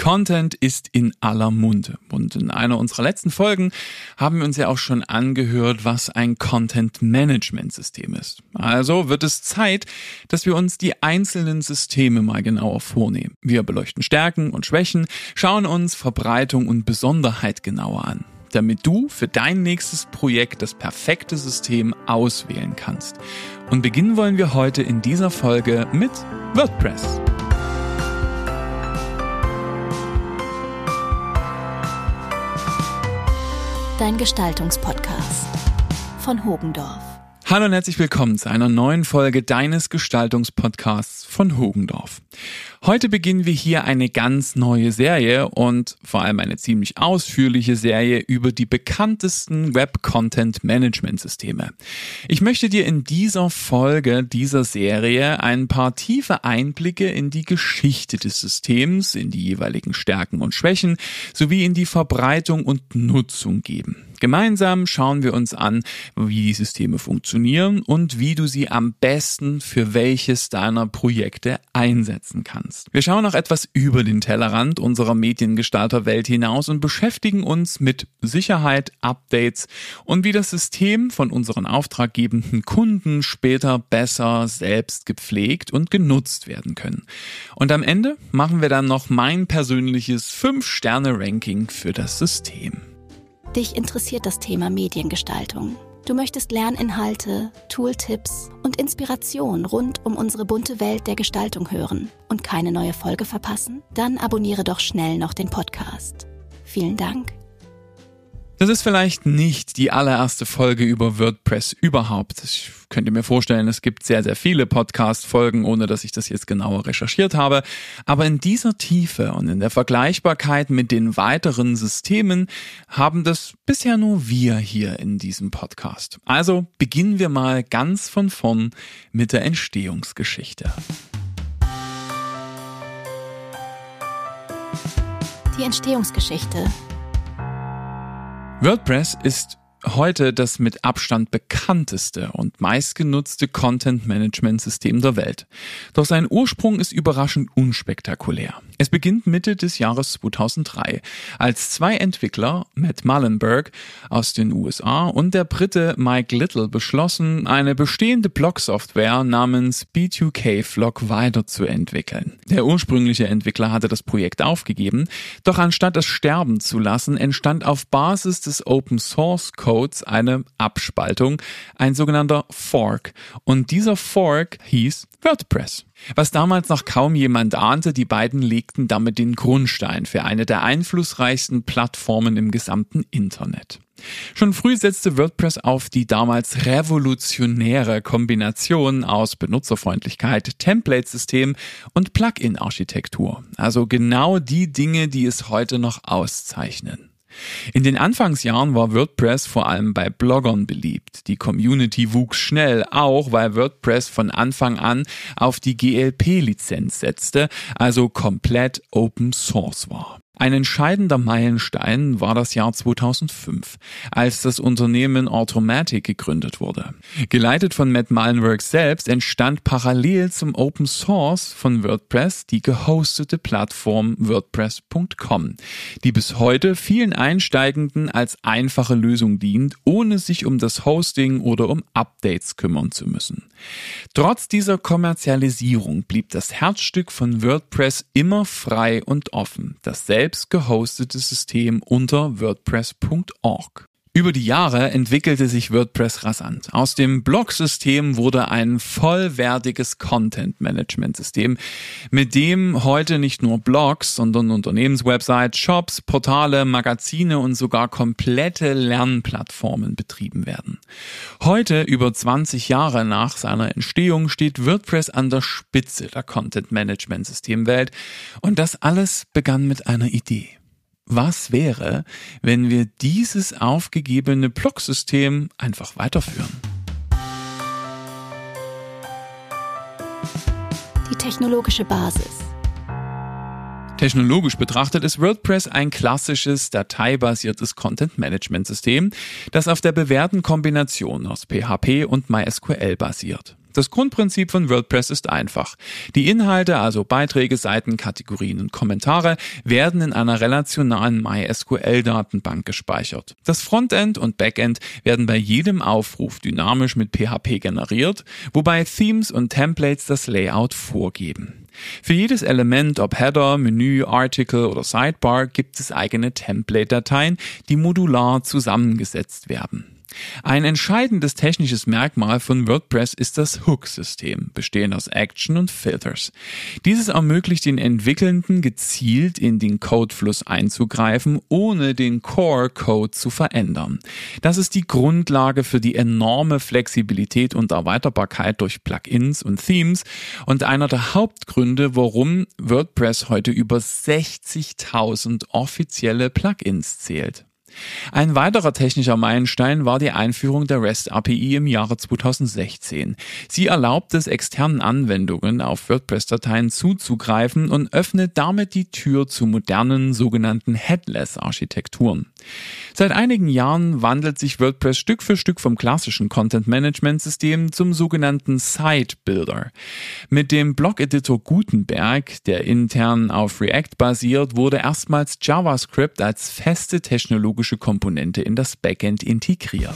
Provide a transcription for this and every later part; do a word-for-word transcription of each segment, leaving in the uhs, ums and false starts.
Content ist in aller Munde und in einer unserer letzten Folgen haben wir uns ja auch schon angehört, was ein Content-Management-System ist. Also wird es Zeit, dass wir uns die einzelnen Systeme mal genauer vornehmen. Wir beleuchten Stärken und Schwächen, schauen uns Verbreitung und Besonderheit genauer an, damit du für dein nächstes Projekt das perfekte System auswählen kannst. Und beginnen wollen wir heute in dieser Folge mit WordPress. Dein Gestaltungspodcast von Hogendorf. Hallo und herzlich willkommen zu einer neuen Folge deines Gestaltungspodcasts von Hogendorf. Heute beginnen wir hier eine ganz neue Serie und vor allem eine ziemlich ausführliche Serie über die bekanntesten Web-Content-Management-Systeme. Ich möchte dir in dieser Folge dieser Serie ein paar tiefe Einblicke in die Geschichte des Systems, in die jeweiligen Stärken und Schwächen sowie in die Verbreitung und Nutzung geben. Gemeinsam schauen wir uns an, wie die Systeme funktionieren und wie du sie am besten für welches deiner Projekte einsetzen kannst. Wir schauen auch etwas über den Tellerrand unserer Mediengestalterwelt hinaus und beschäftigen uns mit Sicherheit, Updates und wie das System von unseren auftraggebenden Kunden später besser selbst gepflegt und genutzt werden können. Und am Ende machen wir dann noch mein persönliches fünf Sterne Ranking für das System. Dich interessiert das Thema Mediengestaltung. Du möchtest Lerninhalte, Tooltips und Inspiration rund um unsere bunte Welt der Gestaltung hören und keine neue Folge verpassen? Dann abonniere doch schnell noch den Podcast. Vielen Dank. Das ist vielleicht nicht die allererste Folge über WordPress überhaupt. Ich könnte mir vorstellen, es gibt sehr, sehr viele Podcast-Folgen, ohne dass ich das jetzt genauer recherchiert habe. Aber in dieser Tiefe und in der Vergleichbarkeit mit den weiteren Systemen haben das bisher nur wir hier in diesem Podcast. Also beginnen wir mal ganz von vorn mit der Entstehungsgeschichte. Die Entstehungsgeschichte. WordPress ist heute das mit Abstand bekannteste und meistgenutzte Content-Management-System der Welt. Doch sein Ursprung ist überraschend unspektakulär. Es beginnt Mitte des Jahres zweitausenddrei, als zwei Entwickler, Matt Mullenberg aus den U S A und der Brite Mike Little, beschlossen, eine bestehende Blog-Software namens B zwei K Vlog weiterzuentwickeln. Der ursprüngliche Entwickler hatte das Projekt aufgegeben, doch anstatt es sterben zu lassen, entstand auf Basis des Open-Source-Codes eine Abspaltung, ein sogenannter Fork. Und dieser Fork hieß WordPress. Was damals noch kaum jemand ahnte, die beiden legten damit den Grundstein für eine der einflussreichsten Plattformen im gesamten Internet. Schon früh setzte WordPress auf die damals revolutionäre Kombination aus Benutzerfreundlichkeit, Template-System und Plugin-Architektur. Also genau die Dinge, die es heute noch auszeichnen. In den Anfangsjahren war WordPress vor allem bei Bloggern beliebt. Die Community wuchs schnell, auch weil WordPress von Anfang an auf die G L P-Lizenz setzte, also komplett Open Source war. Ein entscheidender Meilenstein war das Jahr zweitausendfünf, als das Unternehmen Automattic gegründet wurde. Geleitet von Matt Mullenberg selbst entstand parallel zum Open Source von WordPress die gehostete Plattform WordPress Punkt com, die bis heute vielen Einsteigenden als einfache Lösung dient, ohne sich um das Hosting oder um Updates kümmern zu müssen. Trotz dieser Kommerzialisierung blieb das Herzstück von WordPress immer frei und offen, das selbst gehostete System unter WordPress Punkt org. Über die Jahre entwickelte sich WordPress rasant. Aus dem Blog-System wurde ein vollwertiges Content-Management-System, mit dem heute nicht nur Blogs, sondern Unternehmenswebsites, Shops, Portale, Magazine und sogar komplette Lernplattformen betrieben werden. Heute, über zwanzig Jahre nach seiner Entstehung, steht WordPress an der Spitze der Content-Management-Systemwelt und das alles begann mit einer Idee. Was wäre, wenn wir dieses aufgegebene Blog-System einfach weiterführen? Die technologische Basis. Technologisch betrachtet ist WordPress ein klassisches, dateibasiertes Content-Management-System, das auf der bewährten Kombination aus P H P und MySQL basiert. Das Grundprinzip von WordPress ist einfach. Die Inhalte, also Beiträge, Seiten, Kategorien und Kommentare, werden in einer relationalen MySQL-Datenbank gespeichert. Das Frontend und Backend werden bei jedem Aufruf dynamisch mit P H P generiert, wobei Themes und Templates das Layout vorgeben. Für jedes Element, ob Header, Menü, Article oder Sidebar, gibt es eigene Template-Dateien, die modular zusammengesetzt werden. Ein entscheidendes technisches Merkmal von WordPress ist das Hook-System, bestehend aus Action und Filters. Dieses ermöglicht den Entwickelnden gezielt in den Codefluss einzugreifen, ohne den Core-Code zu verändern. Das ist die Grundlage für die enorme Flexibilität und Erweiterbarkeit durch Plugins und Themes und einer der Hauptgründe, warum WordPress heute über sechzigtausend offizielle Plugins zählt. Ein weiterer technischer Meilenstein war die Einführung der REST-A P I im Jahre zweitausendsechzehn. Sie erlaubt es externen Anwendungen auf WordPress-Dateien zuzugreifen und öffnet damit die Tür zu modernen sogenannten Headless-Architekturen. Seit einigen Jahren wandelt sich WordPress Stück für Stück vom klassischen Content-Management-System zum sogenannten Site-Builder. Mit dem Blog-Editor Gutenberg, der intern auf React basiert, wurde erstmals JavaScript als feste technologische Komponente in das Backend integriert.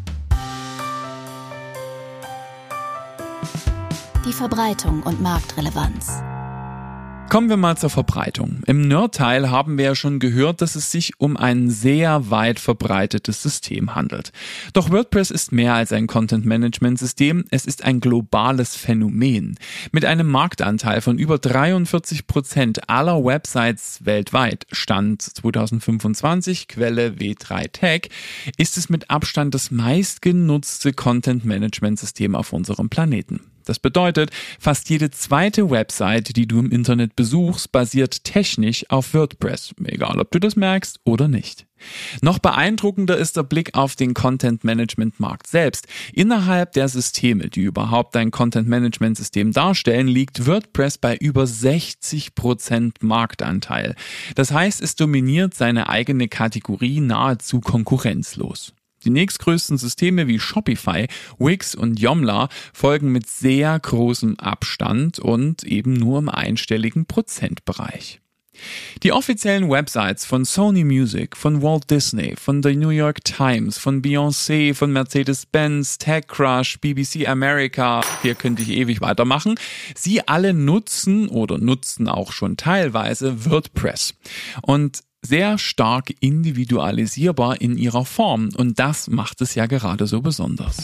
Die Verbreitung und Marktrelevanz. Kommen wir mal zur Verbreitung. Im Nerd-Teil haben wir ja schon gehört, dass es sich um ein sehr weit verbreitetes System handelt. Doch WordPress ist mehr als ein Content-Management-System, es ist ein globales Phänomen. Mit einem Marktanteil von über dreiundvierzig Prozent aller Websites weltweit, Stand zweitausendfünfundzwanzig, Quelle W drei Tech, ist es mit Abstand das meistgenutzte Content-Management-System auf unserem Planeten. Das bedeutet, fast jede zweite Website, die du im Internet besuchst, basiert technisch auf WordPress, egal ob du das merkst oder nicht. Noch beeindruckender ist der Blick auf den Content-Management-Markt selbst. Innerhalb der Systeme, die überhaupt ein Content-Management-System darstellen, liegt WordPress bei über sechzig Prozent Marktanteil. Das heißt, es dominiert seine eigene Kategorie nahezu konkurrenzlos. Die nächstgrößten Systeme wie Shopify, Wix und Joomla folgen mit sehr großem Abstand und eben nur im einstelligen Prozentbereich. Die offiziellen Websites von Sony Music, von Walt Disney, von The New York Times, von Beyoncé, von Mercedes-Benz, TechCrunch, B B C America, hier könnte ich ewig weitermachen, sie alle nutzen oder nutzen auch schon teilweise WordPress. Und sehr stark individualisierbar in ihrer Form und das macht es ja gerade so besonders.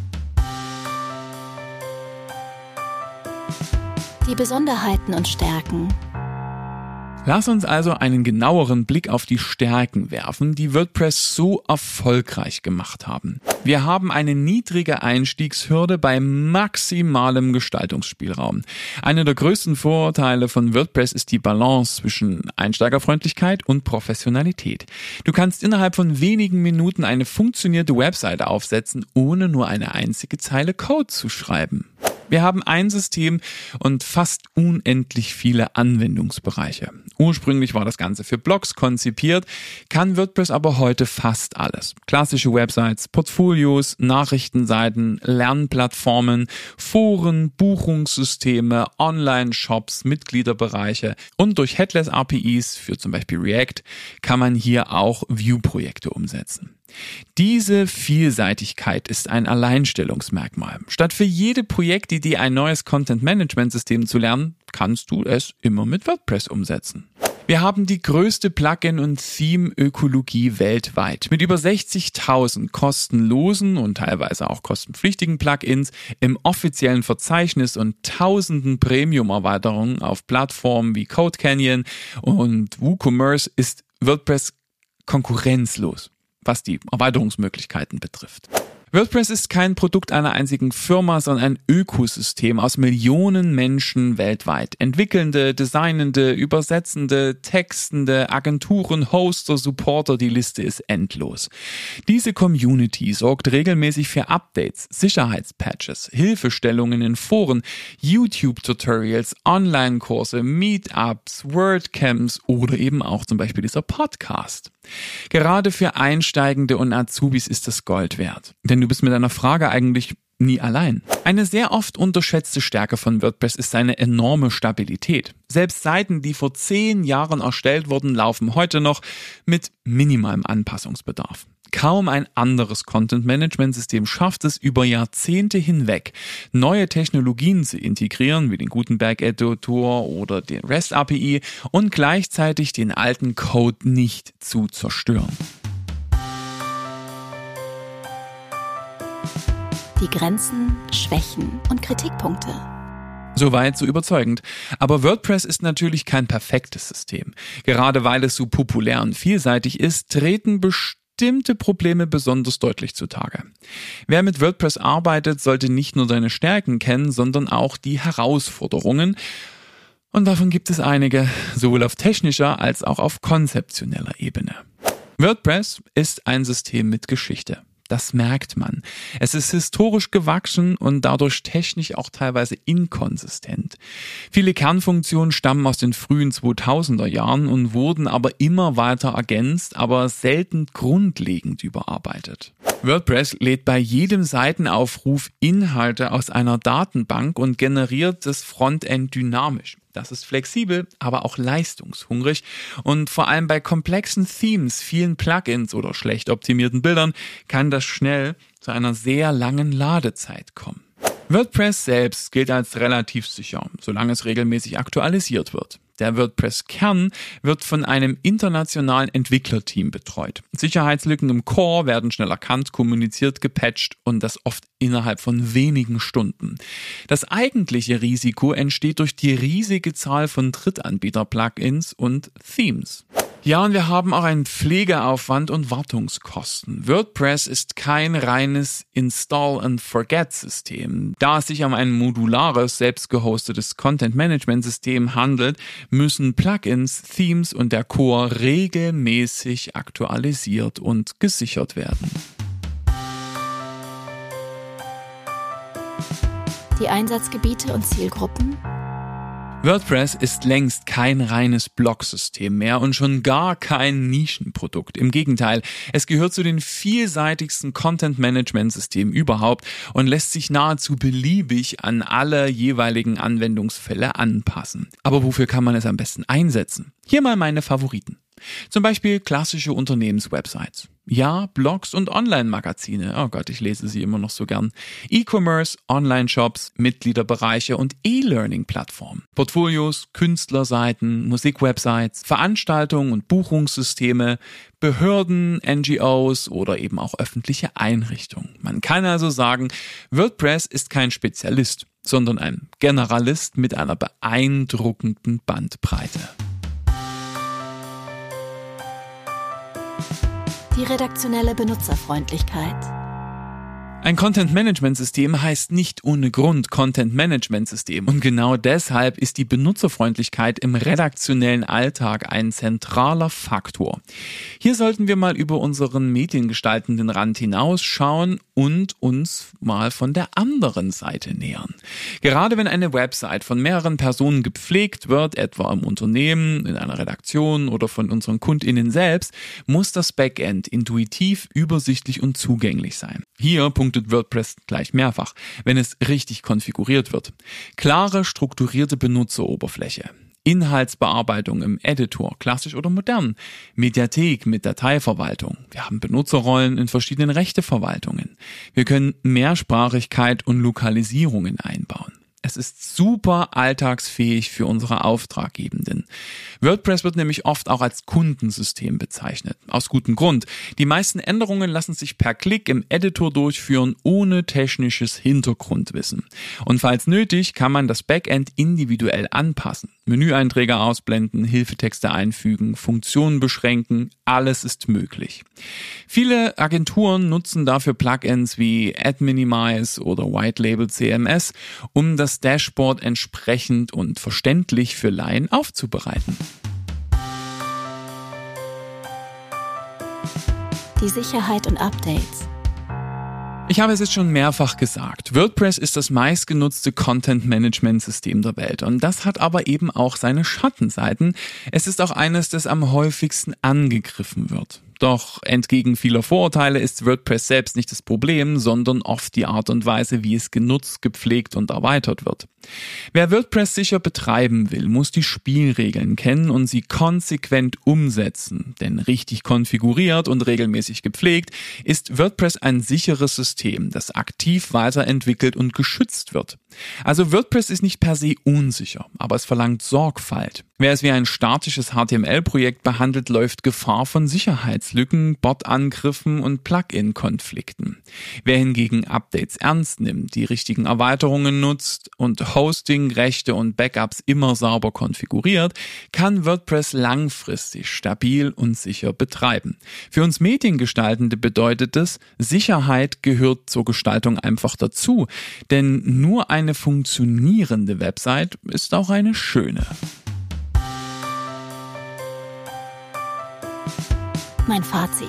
Die Besonderheiten und Stärken. Lass uns also einen genaueren Blick auf die Stärken werfen, die WordPress so erfolgreich gemacht haben. Wir haben eine niedrige Einstiegshürde bei maximalem Gestaltungsspielraum. Einer der größten Vorteile von WordPress ist die Balance zwischen Einsteigerfreundlichkeit und Professionalität. Du kannst innerhalb von wenigen Minuten eine funktionierte Website aufsetzen, ohne nur eine einzige Zeile Code zu schreiben. Wir haben ein System und fast unendlich viele Anwendungsbereiche. Ursprünglich war das Ganze für Blogs konzipiert, kann WordPress aber heute fast alles. Klassische Websites, Portfolios, Nachrichtenseiten, Lernplattformen, Foren, Buchungssysteme, Online-Shops, Mitgliederbereiche und durch Headless-A P Is für zum Beispiel React kann man hier auch Vue-Projekte umsetzen. Diese Vielseitigkeit ist ein Alleinstellungsmerkmal. Statt für jede Projektidee ein neues Content-Management-System zu lernen, kannst du es immer mit WordPress umsetzen. Wir haben die größte Plugin- und Theme-Ökologie weltweit. Mit über sechzigtausend kostenlosen und teilweise auch kostenpflichtigen Plugins im offiziellen Verzeichnis und tausenden Premium-Erweiterungen auf Plattformen wie CodeCanyon und WooCommerce ist WordPress konkurrenzlos, was die Erweiterungsmöglichkeiten betrifft. WordPress ist kein Produkt einer einzigen Firma, sondern ein Ökosystem aus Millionen Menschen weltweit. Entwickelnde, Designende, Übersetzende, Textende, Agenturen, Hoster, Supporter, die Liste ist endlos. Diese Community sorgt regelmäßig für Updates, Sicherheitspatches, Hilfestellungen in Foren, YouTube-Tutorials, Online-Kurse, Meetups, WordCamps oder eben auch zum Beispiel dieser Podcast. Gerade für Einsteigende und Azubis ist das Gold wert. Denn du bist mit deiner Frage eigentlich nie allein. Eine sehr oft unterschätzte Stärke von WordPress ist seine enorme Stabilität. Selbst Seiten, die vor zehn Jahren erstellt wurden, laufen heute noch mit minimalem Anpassungsbedarf. Kaum ein anderes Content-Management-System schafft es über Jahrzehnte hinweg, neue Technologien zu integrieren, wie den Gutenberg-Editor oder den REST-A P I, und gleichzeitig den alten Code nicht zu zerstören. Die Grenzen, Schwächen und Kritikpunkte. Soweit so überzeugend. Aber WordPress ist natürlich kein perfektes System. Gerade weil es so populär und vielseitig ist, treten bestimmte Probleme besonders deutlich zutage. Wer mit WordPress arbeitet, sollte nicht nur seine Stärken kennen, sondern auch die Herausforderungen. Und davon gibt es einige, sowohl auf technischer als auch auf konzeptioneller Ebene. WordPress ist ein System mit Geschichte. Das merkt man. Es ist historisch gewachsen und dadurch technisch auch teilweise inkonsistent. Viele Kernfunktionen stammen aus den frühen zweitausender Jahren und wurden aber immer weiter ergänzt, aber selten grundlegend überarbeitet. WordPress lädt bei jedem Seitenaufruf Inhalte aus einer Datenbank und generiert das Frontend dynamisch. Das ist flexibel, aber auch leistungshungrig und vor allem bei komplexen Themes, vielen Plugins oder schlecht optimierten Bildern kann das schnell zu einer sehr langen Ladezeit kommen. WordPress selbst gilt als relativ sicher, solange es regelmäßig aktualisiert wird. Der WordPress-Kern wird von einem internationalen Entwicklerteam betreut. Sicherheitslücken im Core werden schnell erkannt, kommuniziert, gepatcht und das oft innerhalb von wenigen Stunden. Das eigentliche Risiko entsteht durch die riesige Zahl von Drittanbieter-Plugins und Themes. Ja, und wir haben auch einen Pflegeaufwand und Wartungskosten. WordPress ist kein reines Install-and-Forget-System. Da es sich um ein modulares, selbst gehostetes Content-Management-System handelt, müssen Plugins, Themes und der Core regelmäßig aktualisiert und gesichert werden. Die Einsatzgebiete und Zielgruppen. WordPress ist längst kein reines Blog-System mehr und schon gar kein Nischenprodukt. Im Gegenteil, es gehört zu den vielseitigsten Content-Management-Systemen überhaupt und lässt sich nahezu beliebig an alle jeweiligen Anwendungsfälle anpassen. Aber wofür kann man es am besten einsetzen? Hier mal meine Favoriten. Zum Beispiel klassische Unternehmenswebsites. Ja, Blogs und Online-Magazine. Oh Gott, ich lese sie immer noch so gern. E-Commerce, Online-Shops, Mitgliederbereiche und E-Learning-Plattformen. Portfolios, Künstlerseiten, Musikwebsites, Veranstaltungen und Buchungssysteme, Behörden, N G Os oder eben auch öffentliche Einrichtungen. Man kann also sagen, WordPress ist kein Spezialist, sondern ein Generalist mit einer beeindruckenden Bandbreite. Die redaktionelle Benutzerfreundlichkeit. Ein Content-Management-System heißt nicht ohne Grund Content-Management-System und genau deshalb ist die Benutzerfreundlichkeit im redaktionellen Alltag ein zentraler Faktor. Hier sollten wir mal über unseren mediengestaltenden Rand hinausschauen und uns mal von der anderen Seite nähern. Gerade wenn eine Website von mehreren Personen gepflegt wird, etwa im Unternehmen, in einer Redaktion oder von unseren KundInnen selbst, muss das Backend intuitiv, übersichtlich und zugänglich sein. Hier punktet WordPress gleich mehrfach, wenn es richtig konfiguriert wird. Klare, strukturierte Benutzeroberfläche. Inhaltsbearbeitung im Editor, klassisch oder modern. Mediathek mit Dateiverwaltung. Wir haben Benutzerrollen in verschiedenen Rechteverwaltungen. Wir können Mehrsprachigkeit und Lokalisierungen einbauen. Es ist super alltagsfähig für unsere Auftraggebenden. WordPress wird nämlich oft auch als Kundensystem bezeichnet. Aus gutem Grund. Die meisten Änderungen lassen sich per Klick im Editor durchführen, ohne technisches Hintergrundwissen. Und falls nötig, kann man das Backend individuell anpassen. Menüeinträge ausblenden, Hilfetexte einfügen, Funktionen beschränken, alles ist möglich. Viele Agenturen nutzen dafür Plugins wie AdMinimize oder White Label C M S, um das Dashboard entsprechend und verständlich für Laien aufzubereiten. Die Sicherheit und Updates. Ich habe es jetzt schon mehrfach gesagt. WordPress ist das meistgenutzte Content-Management-System der Welt und das hat aber eben auch seine Schattenseiten. Es ist auch eines, das am häufigsten angegriffen wird. Doch entgegen vieler Vorurteile ist WordPress selbst nicht das Problem, sondern oft die Art und Weise, wie es genutzt, gepflegt und erweitert wird. Wer WordPress sicher betreiben will, muss die Spielregeln kennen und sie konsequent umsetzen. Denn richtig konfiguriert und regelmäßig gepflegt ist WordPress ein sicheres System, das aktiv weiterentwickelt und geschützt wird. Also WordPress ist nicht per se unsicher, aber es verlangt Sorgfalt. Wer es wie ein statisches H T M L-Projekt behandelt, läuft Gefahr von Sicherheitslücken, Bot-Angriffen und Plugin-Konflikten. Wer hingegen Updates ernst nimmt, die richtigen Erweiterungen nutzt und Hosting, Rechte und Backups immer sauber konfiguriert, kann WordPress langfristig stabil und sicher betreiben. Für uns Mediengestaltende bedeutet es, Sicherheit gehört zur Gestaltung einfach dazu, denn nur eine funktionierende Website ist auch eine schöne. Mein Fazit.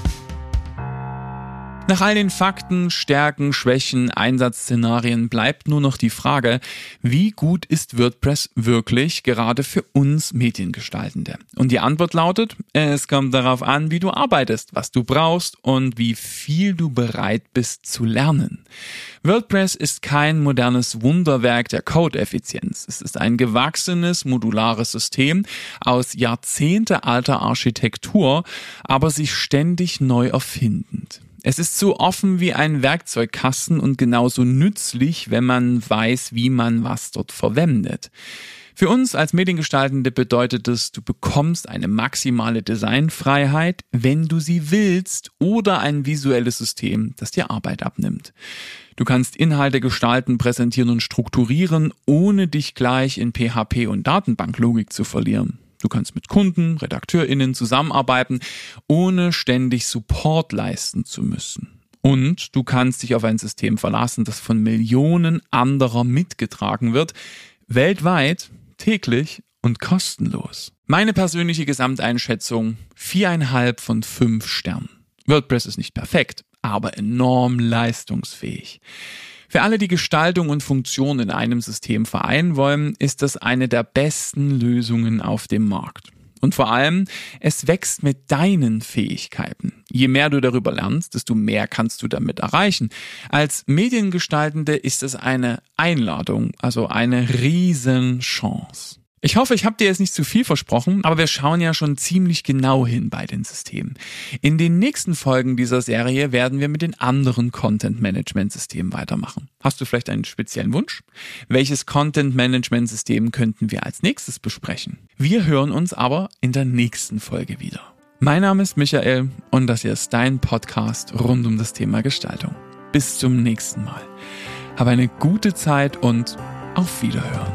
Nach all den Fakten, Stärken, Schwächen, Einsatzszenarien bleibt nur noch die Frage, wie gut ist WordPress wirklich gerade für uns Mediengestaltende? Und die Antwort lautet, es kommt darauf an, wie du arbeitest, was du brauchst und wie viel du bereit bist zu lernen. WordPress ist kein modernes Wunderwerk der Code-Effizienz. Es ist ein gewachsenes, modulares System aus jahrzehntealter Architektur, aber sich ständig neu erfindend. Es ist so offen wie ein Werkzeugkasten und genauso nützlich, wenn man weiß, wie man was dort verwendet. Für uns als Mediengestaltende bedeutet es, du bekommst eine maximale Designfreiheit, wenn du sie willst, oder ein visuelles System, das dir Arbeit abnimmt. Du kannst Inhalte gestalten, präsentieren und strukturieren, ohne dich gleich in P H P und Datenbanklogik zu verlieren. Du kannst mit Kunden, RedakteurInnen zusammenarbeiten, ohne ständig Support leisten zu müssen. Und du kannst dich auf ein System verlassen, das von Millionen anderer mitgetragen wird, weltweit, täglich und kostenlos. Meine persönliche Gesamteinschätzung, viereinhalb von fünf Sternen. WordPress ist nicht perfekt, aber enorm leistungsfähig. Für alle, die Gestaltung und Funktion in einem System vereinen wollen, ist das eine der besten Lösungen auf dem Markt. Und vor allem, es wächst mit deinen Fähigkeiten. Je mehr du darüber lernst, desto mehr kannst du damit erreichen. Als Mediengestaltende ist es eine Einladung, also eine Riesenchance. Ich hoffe, ich habe dir jetzt nicht zu viel versprochen, aber wir schauen ja schon ziemlich genau hin bei den Systemen. In den nächsten Folgen dieser Serie werden wir mit den anderen Content-Management-Systemen weitermachen. Hast du vielleicht einen speziellen Wunsch? Welches Content-Management-System könnten wir als nächstes besprechen? Wir hören uns aber in der nächsten Folge wieder. Mein Name ist Michael und das hier ist dein Podcast rund um das Thema Gestaltung. Bis zum nächsten Mal. Hab eine gute Zeit und auf Wiederhören.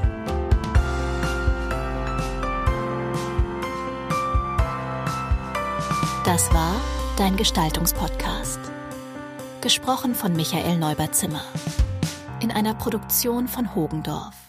Das war dein Gestaltungspodcast. Gesprochen von Michael Neubert-Zimmer. In einer Produktion von Hogendorf.